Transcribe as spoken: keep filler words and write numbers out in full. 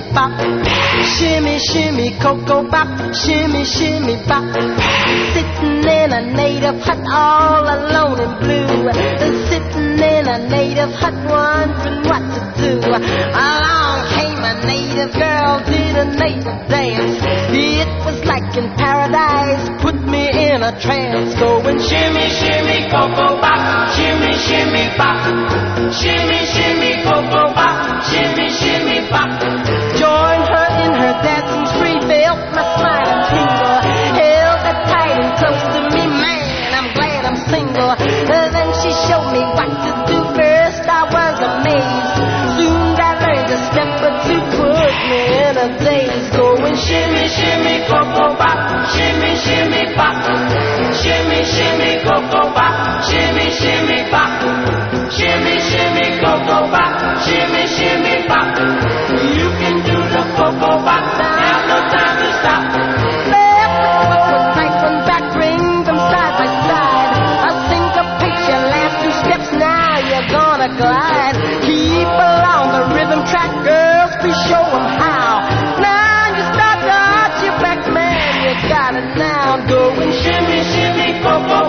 bop. Shimmy, shimmy, cocoa bop. Shimmy, shimmy, bop. Sitting in a native hut all alone and blue. Sitting in a native hut wondering what to do. Along came a native girl, did a native dance. It was like in paradise, put me in a trance. Going shimmy, shimmy, cocoa bop. Shimmy, shimmy, bop. Shimmy, shimmy, cocoa bop. Shimmy, shimmy, bop. Joined her in her dancing spree, felt my spine and tingle. Held her tight and close to me, man, I'm glad I'm single. Then she showed me what to do. First I was amazed. Soon I learned a step or two, put me in a daze. Going shimmy, shimmy, cocoa bop. Shimmy, shimmy, bop. Shimmy, shimmy, cocoa bop. Shimmy, shimmy, bop. Shimmy, shimmy, cocoa bop. Shimmy, shimmy, bop. You can do the cocoa bop. Have no time to stop. Left foot was right, one back, bring them side by side. A syncopation, last two steps, now you're gonna glide. Keep along the rhythm track, girls, please show them how. Now you start to arch your back, man, you got it now. Going shimmy, shimmy, cocoa